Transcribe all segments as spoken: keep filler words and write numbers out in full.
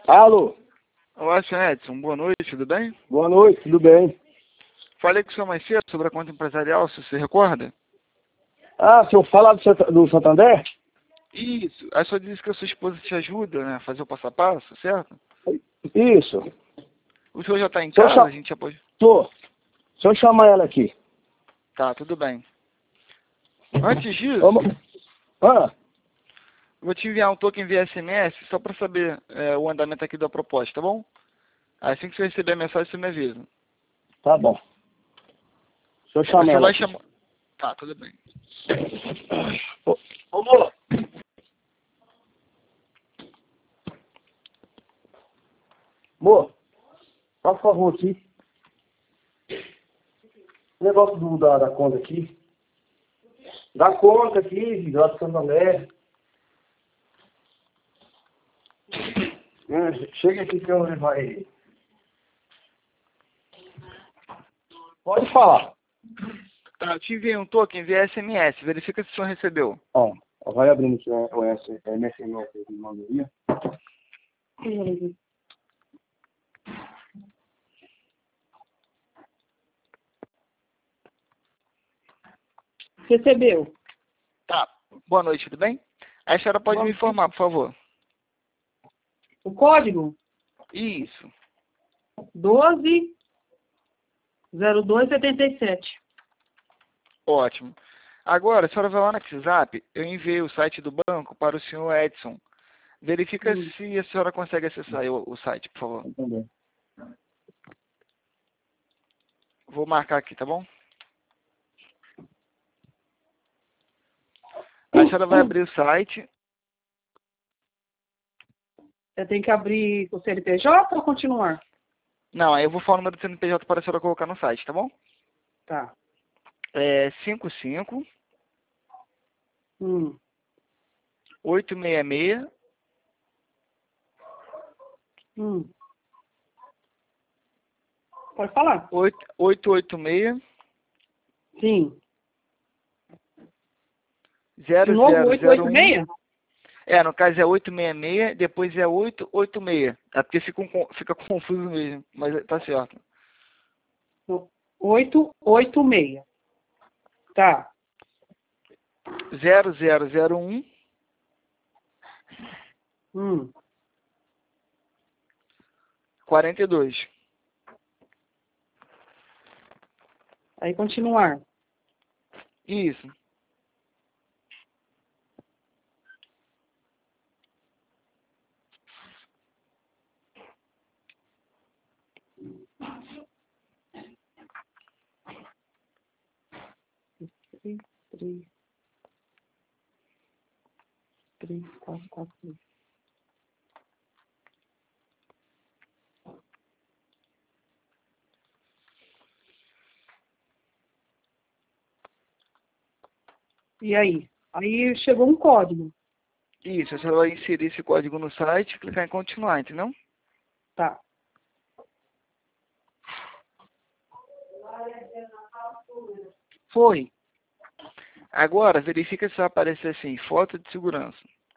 Alô? Olá, senhor Edson. Boa noite, tudo bem? Boa noite, tudo bem? Falei com o senhor mais cedo sobre a conta empresarial, se você recorda? Ah, se eu falar do, Sant- do Santander? Isso. A senhora disse que a sua esposa te ajuda, né, a fazer o passo a passo, certo? Isso. O senhor já está em Se eu casa? cha- A gente já pode... Tô. Se eu chamar ela aqui. Tá, tudo bem. Antes disso, Vamos. Ah, eu vou te enviar um token via S M S só para saber é, o andamento aqui da proposta, tá bom? Assim que você receber a mensagem, você me avisa. tá bom. Se eu chamar Você ela vai aqui. chamar... Tá, tudo bem. Ô, ô, amor. Amor, faz um favor aqui. O negócio do, da, da conta aqui. Da conta aqui, lá do Santander. Hum, Chega aqui que eu levar ele. Pode falar. Tá, eu te enviei um token via S M S. Verifica se o senhor recebeu. Ó, vai abrindo aqui o S M S que manda aí. Recebeu. Tá. Boa noite, tudo bem? A senhora pode Boa me noite. informar, por favor. O código? Isso. doze zero dois setenta e sete. Ótimo. Agora, a senhora vai lá no WhatsApp, eu enviei o site do banco para o senhor Edson. Verifica Hum. se a senhora consegue acessar o, o site, por favor. Entendeu? Vou marcar aqui, tá bom? A senhora vai abrir o site. Eu tenho que abrir o C N P J ou continuar? Não, aí eu vou falar o número do C N P J para a senhora colocar no site, tá bom? Tá. É cinco cinco Hum. oito seis seis Hum. Pode falar. oito oito seis Sim. zero De novo, zero oito zero oito um. seis? É, no caso é oito seis seis, depois é oito oito seis. É porque fica, um, fica confuso mesmo, mas tá certo. oito oito seis. Tá. zero zero zero um Hum. quarenta e dois. Aí continuar. Isso. três, três, três, quatro, quatro, três. E aí? Aí chegou um código. Isso, você vai inserir esse código no site e clicar em continuar, entendeu? Tá. Foi. Agora, verifica se vai aparecer assim, foto de segurança.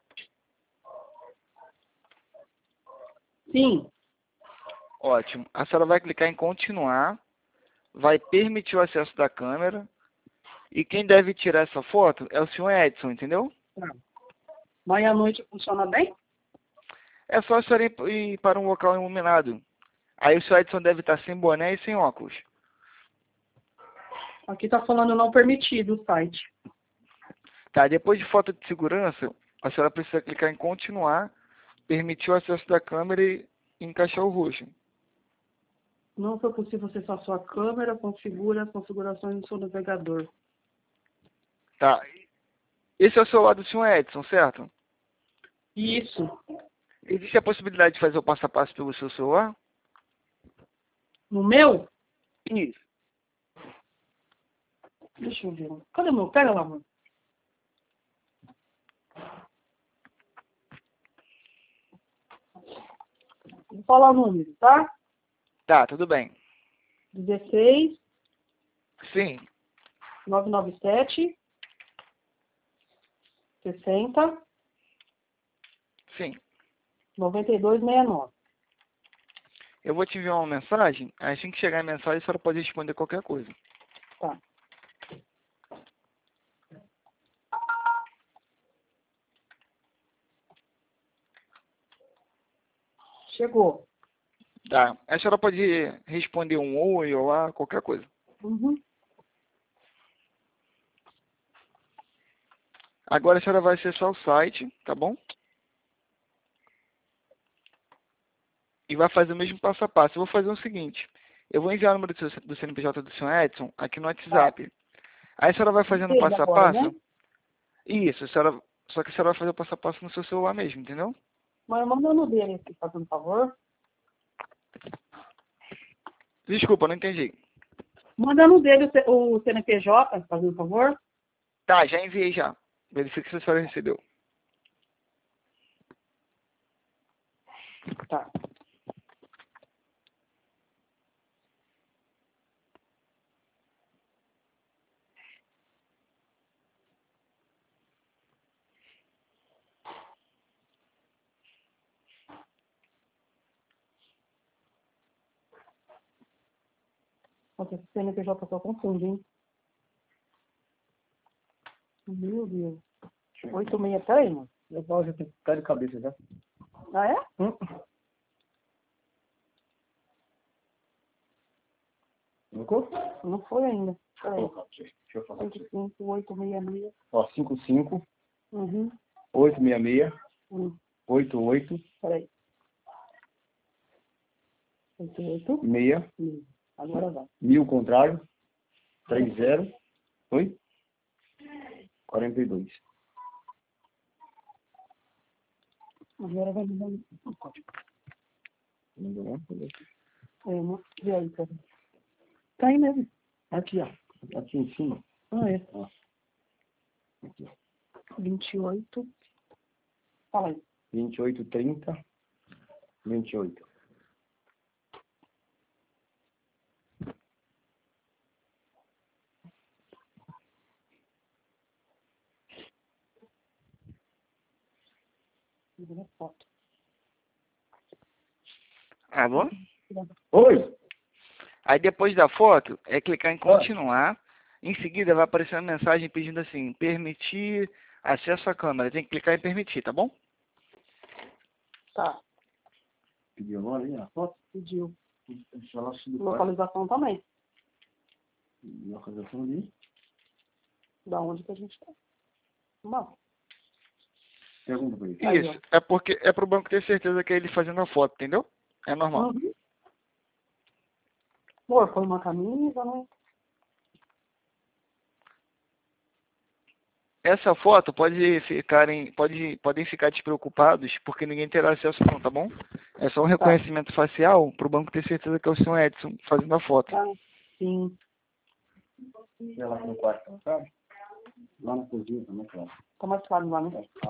Sim. Ótimo. A senhora vai clicar em continuar, vai permitir o acesso da câmera, e quem deve tirar essa foto é o senhor Edson, entendeu? Tá. Amanhã à noite funciona bem? É só a senhora ir ir para um local iluminado. Aí o senhor Edson deve estar sem boné e sem óculos. Aqui tá falando não permitido o site. Tá, depois de foto de segurança, a senhora precisa clicar em continuar, permitir o acesso da câmera e encaixar o rosto. Não foi possível acessar sua câmera, configura as configurações do seu navegador. Tá. Esse é o celular do senhor Edson, certo? Isso. Existe a possibilidade de fazer o passo a passo pelo seu celular? No meu? Isso. Deixa eu ver. Cadê o meu? Pega lá, mano. Vou falar o número, tá? Tá, tudo bem. dezesseis, Sim. novecentos e noventa e sete, sessenta, Sim. noventa e dois, sessenta e nove. Eu vou te enviar uma mensagem, assim que chegar a mensagem, a senhora pode responder qualquer coisa. Tá. Chegou. Tá. A senhora pode responder um oi ou lá, qualquer coisa. Uhum. Agora a senhora vai acessar o site, tá bom? E vai fazer o mesmo passo a passo. Eu vou fazer o seguinte. Eu vou enviar o número do, seu, do C N P J do senhor Edson aqui no WhatsApp. Aí a senhora vai fazendo passo a Agora, passo. né? Isso, a senhora, só que a senhora vai fazer o passo a passo no seu celular mesmo, entendeu? Mas manda no dele aqui, fazendo favor. Desculpa, não entendi. Manda no dele o C- o C N P J, fazendo favor. Tá, já enviei já. Verifique se a senhora recebeu. Tá. Nossa, esse C N P J só confunde, hein? Meu Deus. Oito meia, peraí, mano. Eu falo, já tem que ficar de cabeça já. Ah, é? Hum. Colocou? Não foi ainda. Peraí. Colocar, Deixa eu falar aqui. cinco cinco oito seis seis. Ó, cinco cinco, Uhum. oito seis seis, Hum. oito oito, Peraí. oito oito. seis, Hum. Agora vai. mil contrário, três zero, oi? quarenta e dois. Agora vai me dar um código. É, não. E aí, cara? Tá aí mesmo. Aqui, ó. Aqui em cima. Ah, é. Ó. Aqui, ó. vinte e oito. Fala aí. vinte e oito, trinta, vinte e oito. Vou foto. Alô? Oi! Aí depois da foto, é clicar em continuar. Em seguida vai aparecer uma mensagem pedindo assim, permitir acesso à câmera. Tem que clicar em permitir, tá bom? Tá. Pediu agora aí a foto? Pediu. Deixa ela subir. Localização também. Localização ali. Da onde que a gente tá. Bom. Pergunta pra ele. Aí, Isso. É porque é pro banco ter certeza que é ele fazendo a foto, entendeu? É normal. Uhum. Pô, foi uma camisa, né? Essa foto pode ficarem, pode, podem ficar despreocupados porque ninguém terá acesso não, tá bom? É só um reconhecimento facial pro banco ter certeza que é o senhor Edson fazendo a foto. Tá. Sim. Vai lá no quarto, sabe? Lá na cozinha também, claro. Tá mais claro lá, né?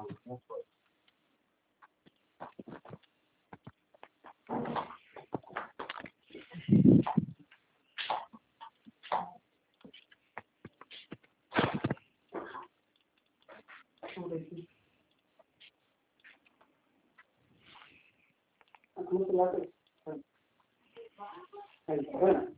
Deixa eu ver aqui. Como que lá tem? Aí, tá vendo?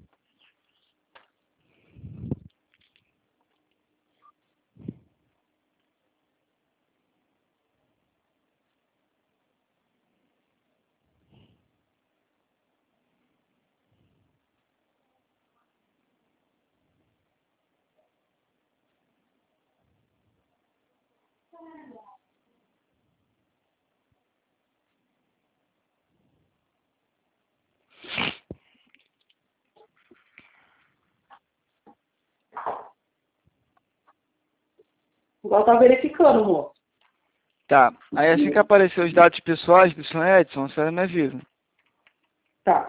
Igual tá verificando, moço. Tá. Aí assim que aparecer os dados pessoais do senhor Edson, a senhora me avisa. Tá.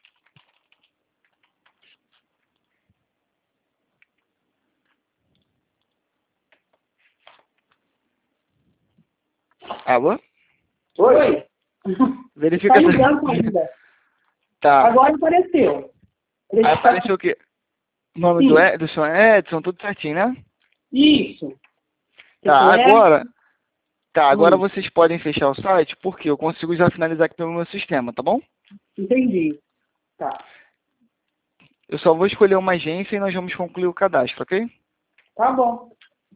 Alô? Oi. Verifica Tá essa- ligando ainda. Tá. Agora apareceu. Aí apareceu o quê? O nome do, Ed- do senhor Edson, tudo certinho, né? Isso. Tá, Isso é? agora. Tá, agora Hum. vocês podem fechar o site porque eu consigo já finalizar aqui pelo meu sistema, tá bom? Entendi. Tá. Eu só vou escolher uma agência e nós vamos concluir o cadastro, ok? Tá bom.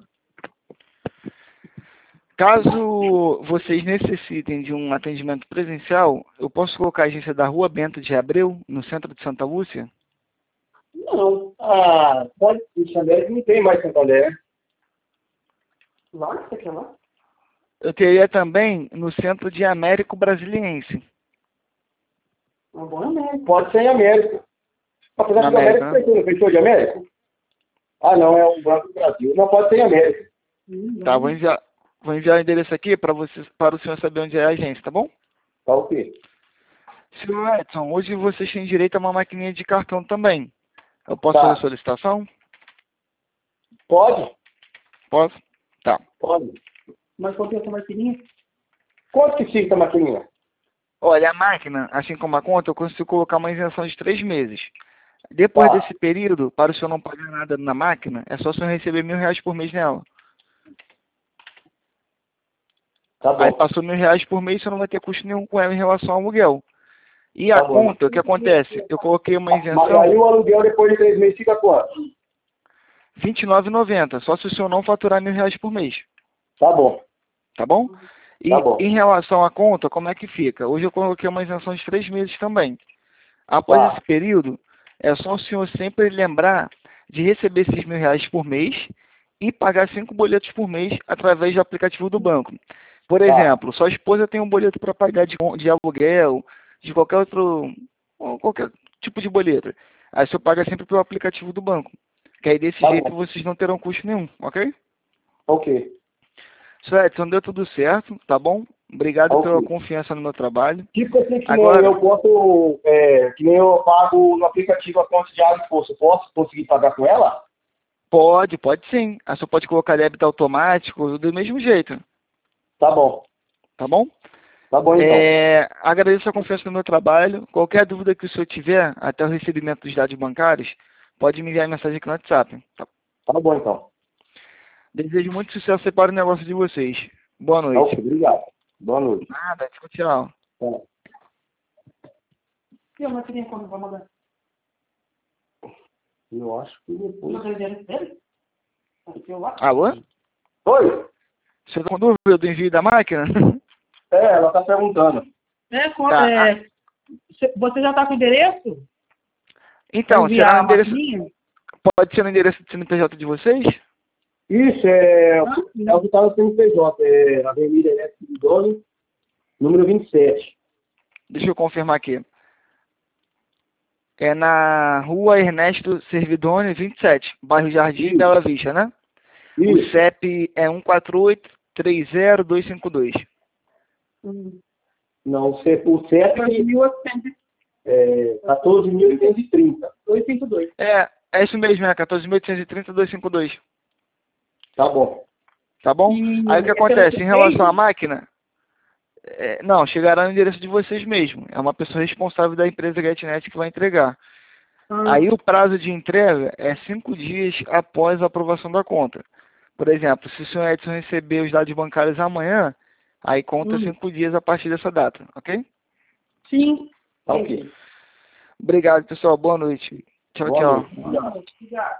Caso vocês necessitem de um atendimento presencial, eu posso colocar a agência da Rua Bento de Abreu, no centro de Santa Lúcia? Não. Ah, pode ser. Santander não tem mais Santander. Lá, você quer lá? Eu teria também no centro de Américo Brasiliense. Uma boa América. Pode ser em América. Apesar Na que o América América, fechou, não fechou de América? Ah, não, é o Banco do Brasil. Não pode ser em América. Hum, tá, vou enviar, vou enviar o endereço aqui para vocês, para o senhor saber onde é a agência, tá bom? Tá ok. Senhor Edson, hoje vocês têm direito a uma maquininha de cartão também. Eu posso Tá. fazer solicitação? Pode? Posso? Tá. Pode. Mas qual que é essa maquininha? Quanto que fica a maquininha? Olha, a máquina, assim como a conta, eu consigo colocar uma isenção de três meses. Depois Tá. desse período, para o senhor não pagar nada na máquina, é só o senhor receber mil reais por mês nela. Tá bom. Aí passou mil reais por mês, você não vai ter custo nenhum com ela em relação ao aluguel. E Tá a bom. conta, o que acontece? Eu coloquei uma Mas isenção aí o aluguel depois de três meses fica quanto? vinte e nove reais e noventa centavos, só se o senhor não faturar mil reais por mês. Tá bom. Tá bom? E Tá bom. em relação à conta, como é que fica? Hoje eu coloquei uma isenção de três meses também. Após Tá. esse período, é só o senhor sempre lembrar de receber esses mil reais por mês e pagar cinco boletos por mês através do aplicativo do banco. Por Tá. exemplo, sua esposa tem um boleto para pagar de, de aluguel, de qualquer outro, ou qualquer tipo de boleto. Aí o senhor paga sempre pelo aplicativo do banco. Que aí desse Tá jeito bom. vocês não terão custo nenhum, ok? Ok. Senhor Edson, deu tudo certo, tá bom? Obrigado Ok. pela confiança no meu trabalho. Tipo assim, que Agora- nem eu posso, é, que nem eu pago no aplicativo a conta de água e poço, eu posso conseguir pagar com ela? Pode, pode sim. Aí você pode colocar débito automático do mesmo jeito, Tá bom. tá bom? Tá bom então. É, agradeço a confiança no meu trabalho. Qualquer dúvida que o senhor tiver, até o recebimento dos dados bancários, pode me enviar mensagem aqui no WhatsApp. Tá? Tá bom então. Desejo muito sucesso para o negócio de vocês. Boa Tá noite. ok, obrigado. Boa noite. Nada, tchau. Tá. E a maquininha quando vai mandar? Eu acho que depois. Não tem endereço dele? Aqui lá? Alô? Oi? Você está com dúvida do envio da máquina? É, ela tá perguntando. É, com, Tá. é, cê- você já está com o endereço? Então, Enviar será a o endereço, maquininha? pode ser no endereço do C N P J de vocês? Isso, é, Ah, é o que tá no C N P J, é Avenida Enéas Sidoni, número vinte e sete. Deixa eu confirmar aqui. É na rua Ernesto Servidoni, vinte e sete, bairro Jardim, Isso. Bela Vista, né? O Isso. C E P é um quatro oito, três zero, dois cinco dois. hum, Não, o C- o C E P mil oitocentos é quatorze mil oitocentos e trinta. e cinquenta e dois. É, é isso mesmo, é quatorze mil oitocentos e trinta, dois cinco dois. Tá bom. Tá bom? E Aí o que é pelo acontece? Em relação correio? à máquina, é, não, chegará no endereço de vocês mesmo. É uma pessoa responsável da empresa GetNet que vai entregar. Ah, Aí o prazo de entrega é cinco dias após a aprovação da conta. Por exemplo, se o senhor Edson receber os dados bancários amanhã, aí conta Hum. cinco dias a partir dessa data, ok? sim. Tá ok. Obrigado, pessoal. Boa noite. Tchau, Boa tchau. noite. Obrigado. Obrigado.